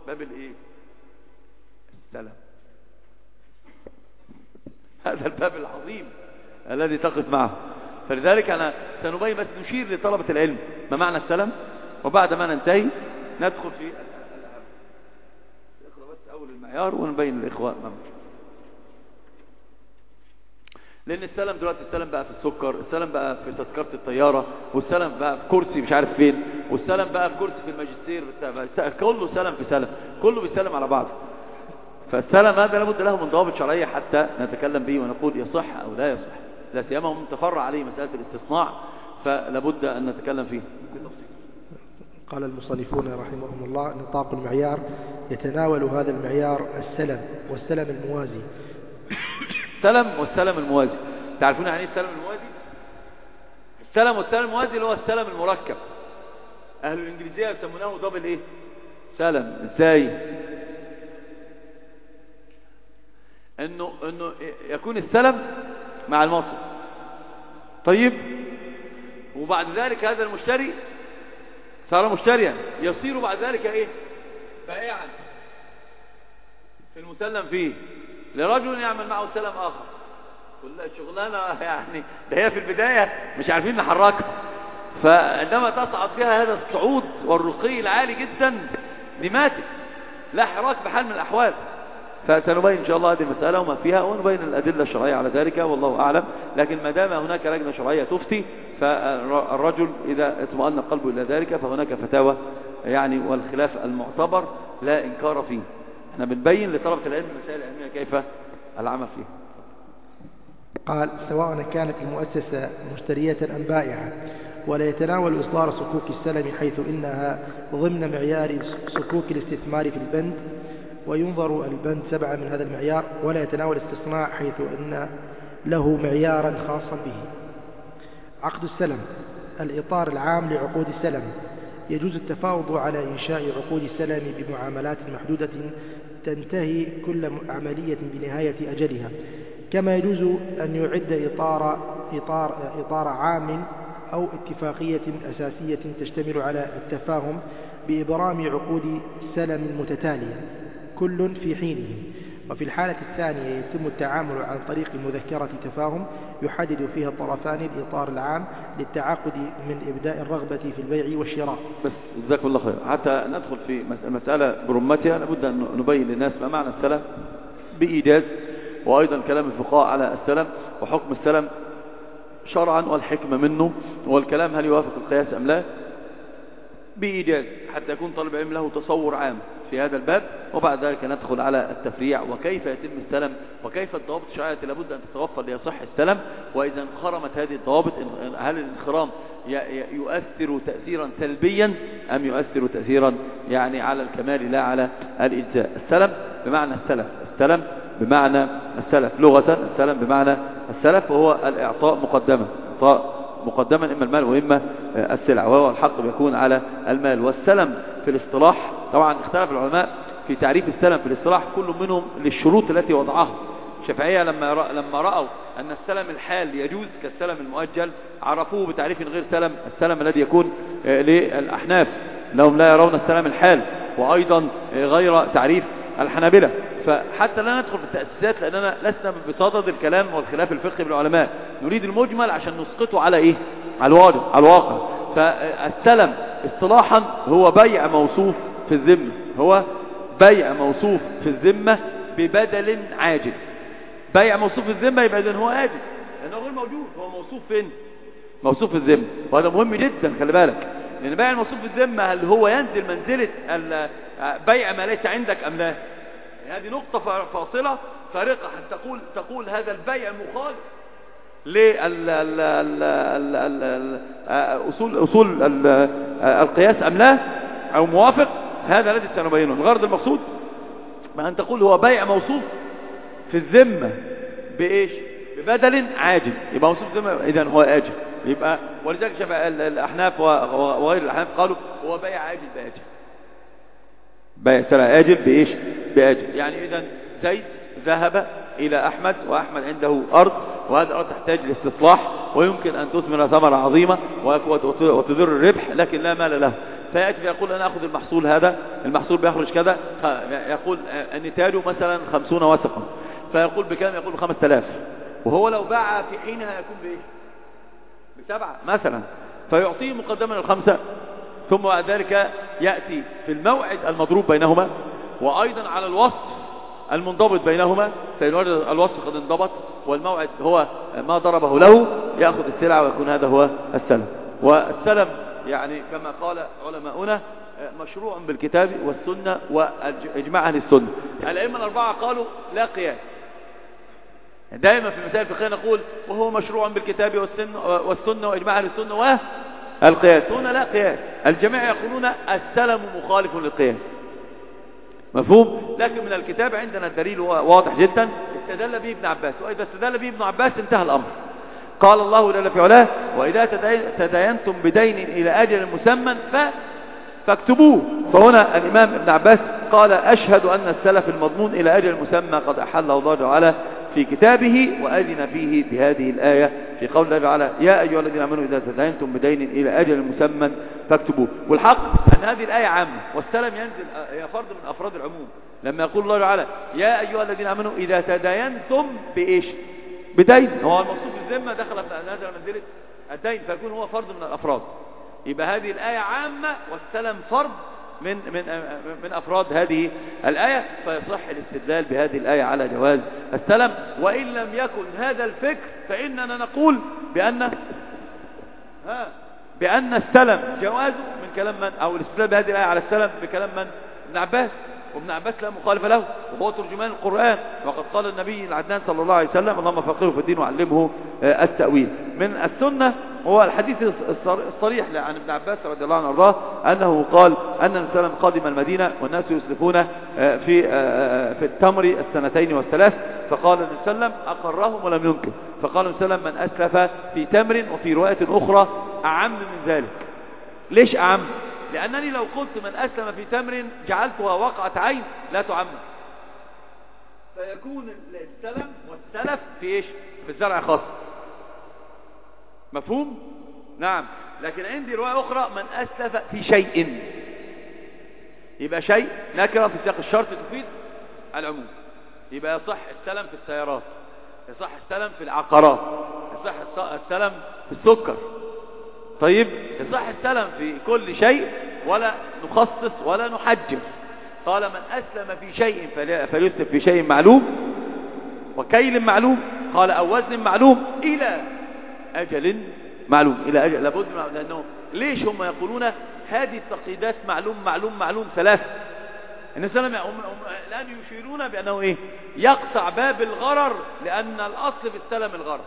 باب الايه؟ السلام. هذا الباب العظيم الذي تقف معه. فلذلك أنا سنبين بس نشير لطلبة العلم ما معنى السلام، وبعد ما ننتهي ندخل في الأهم. نقرأ بس أول المعيار ونبين للإخوة ما معنى. لأن السلام دلوقتي السلام بقى في السكر، السلام بقى في تذكرة الطيارة، والسلام بقى في كرسي مش عارف فين، والسلام بقى في كرسي في الماجستير، كله سلام في سلام، كله بيسلم على بعض. فالسلام هذا لابد له من ضوابط شرعية حتى نتكلم به ونقول يصح أو لا يصح، لا سيما من تفرع عليه مسألة الاستصناع، فلابد أن نتكلم فيه بتفصيل. قال المصنفون رحمهم الله: نطاق المعيار يتناول هذا المعيار السلم والسلم الموازي. السلم والسلم الموازي، تعرفون يعني ايه السلم الموازي؟ السلم والسلم الموازي اللي هو السلم المركب. أهل الإنجليزية يسمونه دبل ايه؟ سلم. ازاي؟ انه يكون السلم مع المصر، طيب، وبعد ذلك هذا المشتري صار مشتريا، يصير بعد ذلك ايه؟ بائعا في المسلم فيه لرجل يعمل معه سلم اخر. كلها شغلانه يعني، ده هي في البدايه مش عارفين نحركها، فعندما تصعد فيها هذا الصعود والرقي العالي جدا دي ماتت، لا حراك بحال من الاحوال. فسنبين إن شاء الله هذه المسألة وما فيها، ونبين الأدلة الشرعية على ذلك والله أعلم. لكن ما دام هناك لجنة شرعية تفتي، فالرجل إذا اطمأن قلبه إلى ذلك فهناك فتاوى يعني، والخلاف المعتبر لا إنكار فيه. احنا بنبين لطلبة العلم المسائل العلمية كيف العمل فيه. قال: سواء كانت المؤسسة مشترية أم بائعة، ولا يتناول إصدار صكوك السلم حيث إنها ضمن معيار صكوك الاستثمار في البند، وينظر البند 7 من هذا المعيار، ولا يتناول استصناع حيث أن له معيارا خاصا به. عقد السلم الإطار العام لعقود السلم. يجوز التفاوض على إنشاء عقود السلم بمعاملات محدودة تنتهي كل عملية بنهاية أجلها، كما يجوز أن يعد إطار عام أو اتفاقية أساسية تشتمل على التفاهم بإبرام عقود سلم متتالية كل في حينه. وفي الحالة الثانية يتم التعامل عن طريق مذكرة تفاهم يحدد فيها الطرفان الإطار العام للتعاقد من إبداء الرغبة في البيع والشراء. بس جزاكم الله خير. حتى ندخل في المسألة برمتها لابد أن نبين للناس ما معنى السلم بإيجاز، وأيضا كلام الفقهاء على السلم وحكم السلم شرعا والحكمة منه، والكلام هل يوافق القياس أم لا بإيجاز، حتى يكون طالب علم له تصور عام في هذا الباب. وبعد ذلك ندخل على التفريع وكيف يتم السلم، وكيف الضوابط الشرعية لابد أن تتوفر ليصح السلم، وإذا انخرمت هذه الضوابط هل الانخرام يؤثر تأثيرا سلبيا أم يؤثر تأثيرا يعني على الكمال لا على الإجزاء. السلم بمعنى السلف، السلم بمعنى السلف لغة، السلم بمعنى السلف وهو الإعطاء مقدما، إعطاء مقدما إما المال وإما السلع، وهو الحق بيكون على المال. والسلم في الاصطلاح طبعا اختلف العلماء في تعريف السلم في الاصطلاح، كل منهم للشروط التي وضعها. الشافعية لما رأوا أن السلم الحال يجوز كالسلم المؤجل عرفوه بتعريف غير سلم السلم الذي يكون للأحناف، لهم لا يرون السلم الحال، وأيضا غير تعريف الحنابلة. فحتى لا ندخل في التأسيسات لأننا لسنا بصدد الكلام والخلاف الفقهي بالعلماء، نريد المجمل عشان نسقطه على إيه؟ على الواقع. فالسلم اصطلاحا هو بيع موصوف في الذمة، هو بيع موصوف في الذمة ببدل عاجل. بيع موصوف في الذمة يبقى إذن هو آجل لأنه غير موجود، هو موصوف فين؟ موصوف في الذمة، وهذا مهم جدا خلي بالك، لأن بيع الموصوف في الذمة هل هو ينزل منزلة بيع ما ليس عندك أم لا؟ هذه نقطة فاصلة فارقة، حتى تقول هذا البيع مخالف لأصول القياس أم لا، أو موافق. هذا الذي سنبينه. الغرض المقصود ما أن تقول هو بيع موصوف في الذمة بإيش؟ ببدل عاجل، يبقى موصوف في الذمة إذن هو آجل، يبقى ولذلك شاف الأحناف وغير الأحناف قالوا هو بيع عاجل بآجل، بيع سلع آجل بإيش؟ بآجل. يعني إذن زيد ذهب إلى أحمد وأحمد عنده أرض، وهذه الأرض تحتاج لاستصلاح ويمكن أن تثمر ثمرة عظيمة وتدر الربح، لكن لا مال له، فيأتي فيقول أنا أخذ المحصول هذا، المحصول بيخرج كذا، يقول النتاج مثلا 50 وسقا، فيقول بكام؟ يقول ب5000، وهو لو باع في حينها يكون بإيه؟ ب7 مثلا، فيعطيه مقدما ال5، ثم بعد ذلك يأتي في الموعد المضروب بينهما، وأيضا على الوصف المنضبط بينهما، فإن وجد الوصف قد انضبط والموعد هو ما ضربه له، يأخذ السلعة ويكون هذا هو السلم. والسلم يعني كما قال علماؤنا مشروع بالكتاب والسنة وإجماع أهل السنة. الأئمة الأربعة قالوا لا قياس. دائما في مسائل الفقهية نقول وهو مشروع بالكتاب والسنة وإجماع أهل السنة والقياس. هنا لا قياس، الجميع يقولون السلم مخالف للقياس. مفهوم؟ لكن من الكتاب عندنا الدليل واضح جدا، استدل به ابن عباس، وإذا استدل به ابن عباس انتهى الأمر. قال الله جل في علاه وإذا تداينتم بدين إلى أجل مسمى فاكتبوه. فهنا الإمام ابن عباس قال أشهد أن السلف المضمون إلى أجل مسمى قد أحله الله تعالى في كتابه وأذن فيه بهذه الآية في قول الله تعالى يا أيها الذين آمنوا إذا تداينتم بدين إلى أجل مسمى فاكتبوه. والحق أن هذه الآية عامة، والسلم ينزل هي فرد من أفراد العموم. لما يقول الله تعالى يا أيها الذين آمنوا إذا تداينتم بإيش؟ بدين، هو المقصود بالذمة دخل نازل منزلة الدين، فيكون هو فرد من الأفراد. يبقى هذه الآية عامة والسلم فرد من أفراد هذه الآية، فيصح الاستدلال بهذه الآية على جواز السلم. وإن لم يكن هذا الفكر فإننا نقول بأن السلم جوازه من كلام من، أو الاستدلال بهذه الآية على السلم بكلام من؟ ابن عباس. وابن عباس لا مخالف له، وهو ترجمان القرآن، وقد قال النبي العدنان صلى الله عليه وسلم اللهم فقهه في الدين وعلمه التأويل. من السنة هو الحديث الصريح عن ابن عباس رضي الله عنه وارضاه أنه قال أن النبي صلى الله عليه وسلم قدم المدينة والناس يسلفون في التمر 2 و3، فقال النبي صلى الله عليه وسلم أقرهم ولم ينكر، فقال النبي صلى الله عليه وسلم من أسلف في تمر، وفي رواية أخرى أعم من ذلك. ليش أعم؟ لأنني لو قلت من أسلم في تمر جعلتها وقعة عين لا تعمم، فيكون السلم والسلف في إيش؟ في الزرع خاص. مفهوم؟ نعم. لكن عندي رواية أخرى من أسلف في شيء، يبقى شيء نكرة في سياق الشرط تفيد العموم. يبقى يصح السلم في السيارات، يصح السلم في العقارات، يصح السلم في السكر. طيب يصح السلم في كل شيء ولا نخصص ولا نحجر. قال من أسلم في شيء فليسلم في شيء معلوم وكيل معلوم، قال أو وزن معلوم إلى أجل معلوم، إلى أجل لابد من، لأنه ليش هم يقولون هذه التقييدات معلوم معلوم معلوم 3؟ الناس الآن يشيرون بأنه إيه؟ يقطع باب الغرر، لأن الأصل في السلم الغرر.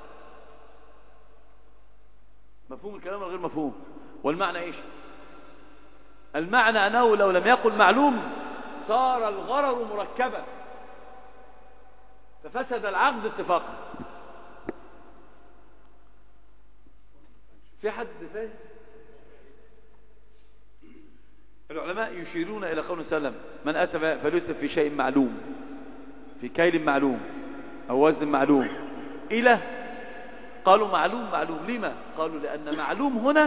مفهوم الكلام ولا غير مفهوم؟ والمعنى إيش؟ المعنى أنه لو لم يقل معلوم صار الغرر مركبا ففسد العقد اتفاقا. في حد فاهم؟ العلماء يشيرون إلى قول سلم من أتى فليسلف في شيء معلوم، في كيل معلوم أو وزن معلوم، إلى قالوا معلوم معلوم. لما؟ قالوا لأن معلوم هنا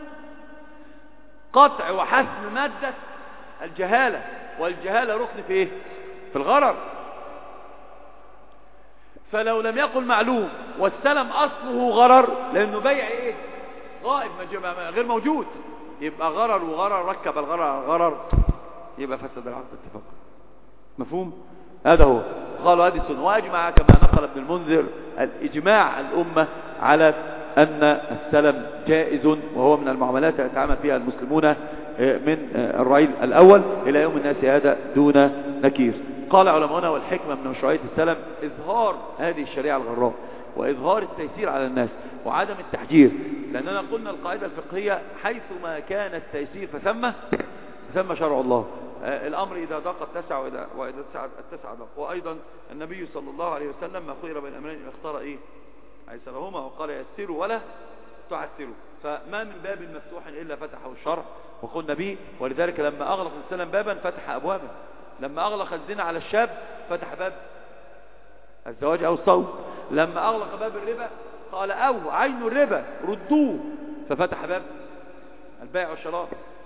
قطع وحسم مادة الجهالة، والجهالة ركن في إيه؟ في الغرر. فلو لم يقل معلوم والسلم أصله غرر، لأنه بيع إيه؟ غائب غير موجود، يبقى غرر وغرر، ركب الغرر غرر، يبقى فسد العقد اتفاقا. مفهوم؟ هذا هو. قالوا هذه السنة، وأجمع كما نقل ابن المنذر الإجماع الأمة على أن السلم جائز، وهو من المعاملات التي يتعامل فيها المسلمون من الرعيل الأول إلى يوم الناس هذا دون نكير. قال علماؤنا والحكمة من مشروعية السلم إظهار هذه الشريعة الغراء، وإظهار التيسير على الناس، وعدم التحجير. لأننا قلنا القاعدة الفقهية حيثما كان التيسير فثم شرع الله. الأمر إذا ضاق اتسع، وإذا اتسع ضاق. وأيضا النبي صلى الله عليه وسلم ما خير بين أمرين اختار إيه؟ أيسرهما، وقال يسروا ولا تعسروا. فما من باب مفتوح إلا فتحه الشرع وقلنا به. ولذلك لما أغلق السلم بابا فتح أبوابا، لما أغلق الزنا على الشاب فتح باب الزواج أو الصوم، لما أغلق باب الربا قال أو عين الربا ردوه، ففتح باب البيع والشراء.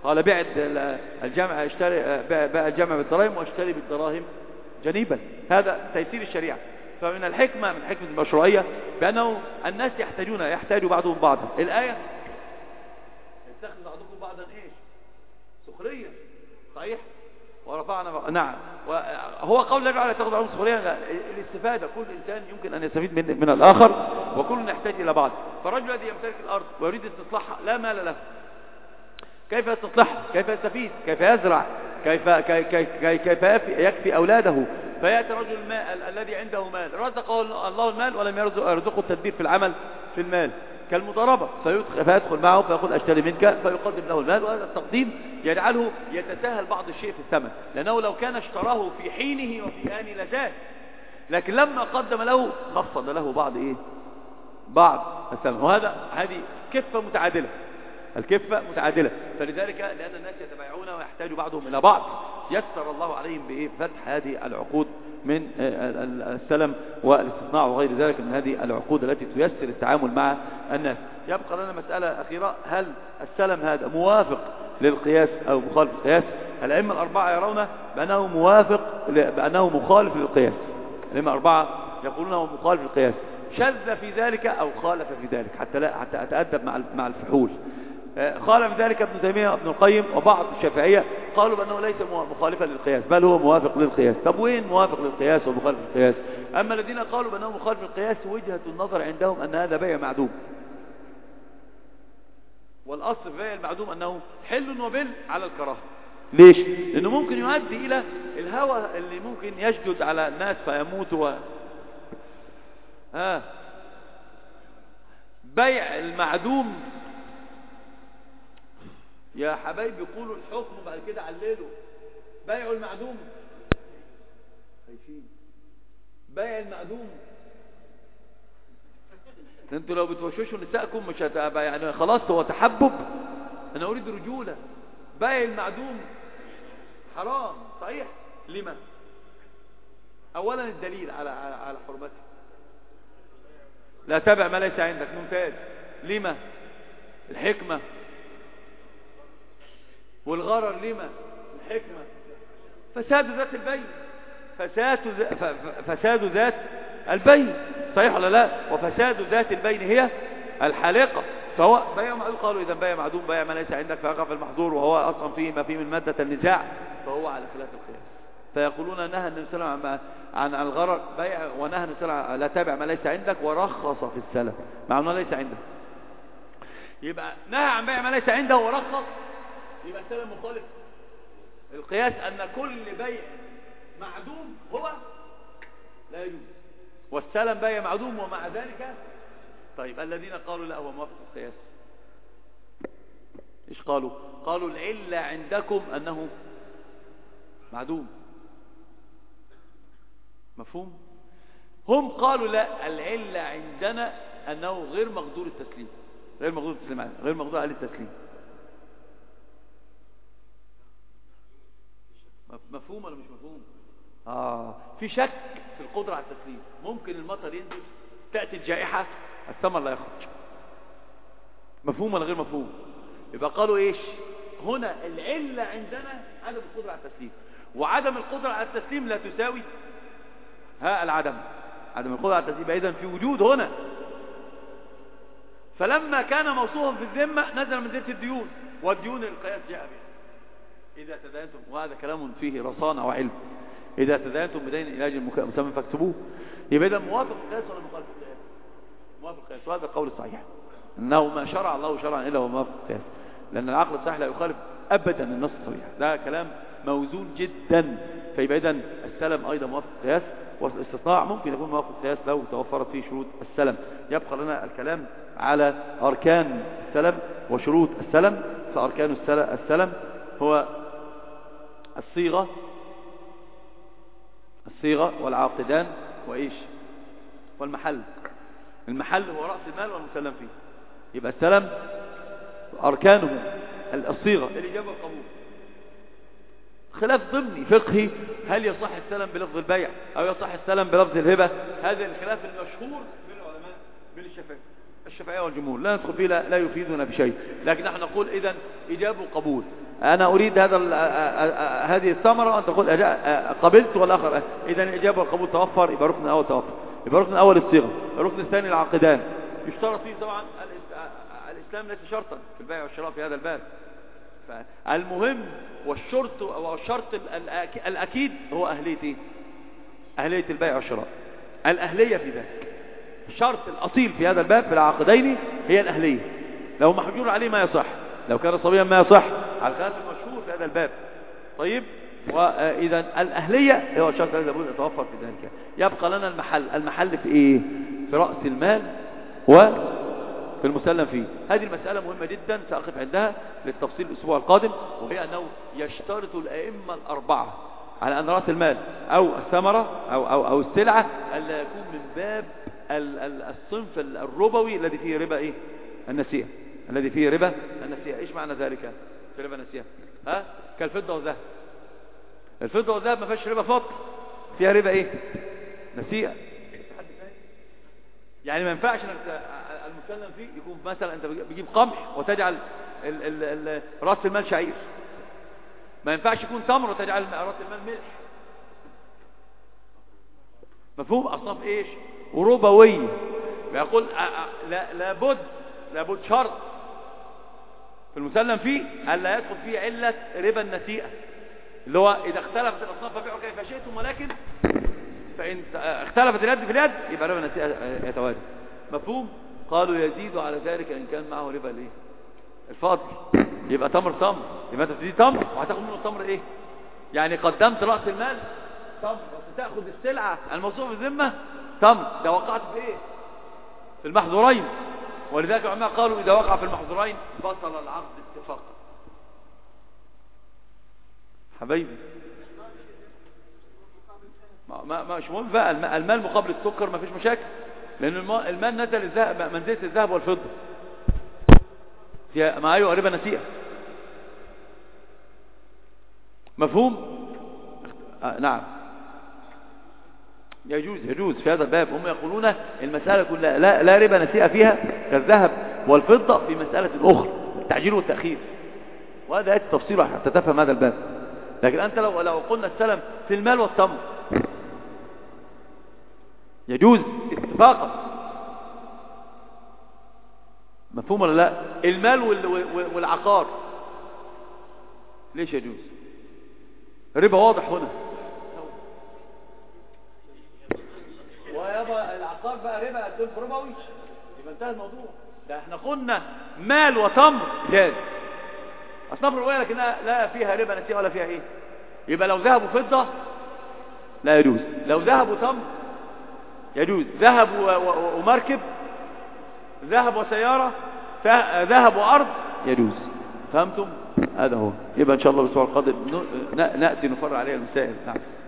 قال بيع الجمع، بيع الجمع بالدراهم واشتري بالدراهم جنيبا. هذا تيسير الشريعة. فمن الحكمة، من حكمة المشروعية، بأنه الناس يحتاج بعضهم بعضا. الآية يتخذ بعضكم بعضا ايش؟ سخرية، صحيح؟ ورفعنا نعم، وهو قول لا يجعل تاخذ بعضهم سخرية، الاستفادة، كل إنسان يمكن أن يستفيد من الآخر، وكل يحتاج إلى بعض. فالرجل الذي يمتلك الأرض ويريد استصلاحها لا مال له، كيف يستصلحها؟ كيف يستفيد؟ كيف يزرع؟ كيف يكفي أولاده؟ فيأتي رجل المال الذي عنده مال، رزقه الله المال ولم يرزقه التدبير في العمل في المال، كالمضاربة، فيدخل معه فيقول أشتري منك، فيقدم له المال. وهذا التقديم يجعله يتساهل بعض الشيء في الثمن، لأنه لو كان اشتراه في حينه وفي آن لزاد، لكن لما قدم له خفض له بعض الثمن. هذه كفة متعادلة، الكفة متعادلة. فلذلك لأن الناس يتبايعون ويحتاج بعضهم إلى بعض، يسر الله عليهم بفتح هذه العقود من السلم والاستثناء وغير ذلك من هذه العقود التي تيسر التعامل مع الناس. يبقى لنا مسألة أخيرة: هل السلم هذا موافق للقياس أو مخالف للقياس؟ الأئمة الأربعة يرون بأنه مخالف للقياس. الأئمة الأربعة يقولون هو مخالف للقياس، شذ في ذلك أو خالف في ذلك، حتى أتأدب مع الفحول. خالف ذلك ابن تيمية وابن القيم وبعض الشافعية، قالوا بأنه ليس مخالفا للقياس، بل هو موافق للقياس. طب وين موافق للقياس ومخالف للقياس؟ أما الذين قالوا بأنه مخالف للقياس، وجهة النظر عندهم أن هذا بيع معدوم، والأصل في بيع المعدوم أنه حل وبل على الكراهة. ليش؟ لأنه ممكن يؤدي إلى الهوى اللي ممكن يشدد على الناس فيموتوا. بيع المعدوم يا حبايب، يقولوا الحكم بعد كده عللوا. بيع المعدوم، بيع المعدوم، انتوا لو بتوشوشوا نسائكم مش هتبقى يعني خلاص هو تحبب. انا اريد رجولة. بيع المعدوم حرام، صحيح. لما؟ اولا الدليل على حرمته، لا تبع ما ليس عندك. ممتاز. لما؟ الحكمة. والغرر. لما؟ الحكمة. فساد ذات البين، فساد ذات البين، صحيح ولا لا؟ وفساد ذات البين هي الحالقة. فهو بيع معدوم. قالوا إذا بيع معدوم بيع ما ليس عندك فيقع في المحظور، وهو أصلا فيه ما فيه من مادة النزاع، فهو على خلاف القياس. فيقولون نهى النبي صلى الله عليه وسلم عن الغرر بيع، ونهى النبي صلى الله عليه وسلم لا تابع ما ليس عندك، ورخص في السلم مع ما ليس عندك. يبقى نهى عن بيع ما ليس عنده ورخص، يبقى السلم مخالف القياس، أن كل بيع معدوم هو لا يجوز، والسلم بيع معدوم ومع ذلك. طيب الذين قالوا لا هو موافق القياس ايش قالوا؟ قالوا العلة عندكم أنه معدوم. مفهوم؟ هم قالوا لا، العلة عندنا أنه غير مقدور التسليم، غير مقدور على التسليم. مفهوم ولا مش مفهوم؟ في شك في القدرة على التسليم. ممكن المطر ينزل، تأتي الجائحة، الثمر لا يخرج. مفهوم ولا غير مفهوم؟ يبقى قالوا ايش هنا؟ العلة عندنا عدم القدرة على التسليم، وعدم القدرة على التسليم لا تساوي عدم القدرة على التسليم. إذن في وجود هنا. فلما كان موصوفا في الذمة نزل منزلة الديون، والديون القياس جاء بها. إذا تداينتم، وهذا كلام فيه رصانة وعلم، إذا تداينتم بدين إلى أجل مسمى فاكتبوه. يبقى إذا موافق القياس ولا مخالف القياس؟ موافق القياس، وهذا القول الصحيح، أنه ما شرع الله شرعا إلا هو موافق القياس، لأن العقل الصحيح لا يخالف أبدا النص الصحيح. ده كلام موزون جدا. فيبقى إذن السلم أيضا موافق القياس، والاستطاع ممكن يكون موافق القياس لو توفرت فيه شروط السلم. يبقى لنا الكلام على أركان السلم وشروط السلم. فأركان السلم هو الصيغة والعاقدان وإيش؟ والمحل. المحل هو رأس المال والمسلم فيه. يبقى السلم أركانه الصيغة، الإجابة والقبول. خلاف ضمني فقهي، هل يصح السلم بلفظ البيع أو يصح السلم بلفظ الهبة؟ هذا الخلاف المشهور بين العلماء، بين الشافعية والجمهور، لا ندخل فيه، لا يفيدنا بشيء. لكن نحن نقول إذن إجابة وقبول. أنا أريد هذه الثمرة وأنت تقول قبلت والآخر. إذا الإجابة والقبول توفر، يبقى ركن الأول توفر، يبقى ركن الأول الصيغة. الركن الثاني العقدان. يشترط فيه طبعا الإسلام ليس شرطا في البيع والشراء في هذا الباب. المهم والشرط الأكيد هو أهلية البيع والشراء، الأهلية في ذلك. الشرط الأصيل في هذا الباب في العقدين هي الأهلية. لو محجور عليه ما يصح، لو كان صبيا ما يصح، على الخلاف المشهور في هذا الباب. طيب، وإذا الأهلية هو الشرط الذي لابد يتوفر في ذلك. يبقى لنا المحل في إيه؟ في رأس المال وفي المسلم فيه. هذه المسألة مهمة جدا، سأقف عندها للتفصيل الأسبوع القادم، وهي أنه يشترط الأئمة الأربعة على أن رأس المال أو الثمرة أو السلعة ألا يكون من باب الصنف الربوي الذي فيه ربا إيه؟ النسيئة، الذي فيه ربا النسيئة. إيش معنى ذلك في ربا النسيئة؟ كالفضة والذهب. الفضة والذهب ما فيهاش ربا فضل، فيها ربا إيه؟ نسيئة. يعني ما ينفعش انك المسلم فيه يكون مثلا انت بتجيب قمح وتجعل راس المال شعير، ما ينفعش يكون تمر وتجعل راس المال ملح. مفهوم؟ اصناف ايش؟ وربويه. يقول لابد شرط في المسلم فيه الا يدخل فيه علة ربا النسيئة، اللي هو اذا اختلفت الاصناف فبيعوا كيف شئتم، ولكن فإن اختلفت اليد في اليد يبقى ربا النسيئة يتواجد. مفهوم؟ قالوا يزيد على ذلك إن كان معه ربا الايه؟ الفاضل. يبقى تمر، يبقى انت تدي تمر وهتاخد منه التمر ايه؟ يعني قدمت رأس المال تمر، بس تاخذ السلعة الموصوفة بالذمة تمر. ده وقعت في ايه؟ في المحظورين. ولذلك العلماء قالوا إذا وقع في المحظورين بطل العقد اتفاقا. حبايبي مش مهم بقى المال مقابل السكر، ما فيش مشاكل، لأن المال نزل منزلة الذهب والفضة فيها ما أيوة ربا نسيئة. مفهوم؟ نعم، يجوز في هذا الباب. هم يقولون المسألة كلها لا ربا نسيئة فيها كالذهب والفضة في مسألة أخرى، التعجيل والتأخير، وهذا يأتي تفصيله حتى تفهم هذا الباب. لكن أنت لو قلنا السلم في المال والتمر يجوز اتفاقا. مفهوم ولا لا؟ المال والعقار ليش يجوز؟ ربا واضح هنا. ويبقى العقار بقى ربا صنف ربوي، يبقى انتهى الموضوع. ده احنا قلنا مال وتمر جاز، اصناف ربويه لكنها لا فيها ربا نسيئة ولا فيها ايه. يبقى لو ذهب وفضة لا يجوز، لو ذهب وتمر يجوز، ذهب ومركب، ذهب وسيارة، ذهب وأرض يجوز. فهمتم؟ هذا هو. يبقى إن شاء الله الأسبوع القادم نأتي نفرع عليه المسائل. نعم.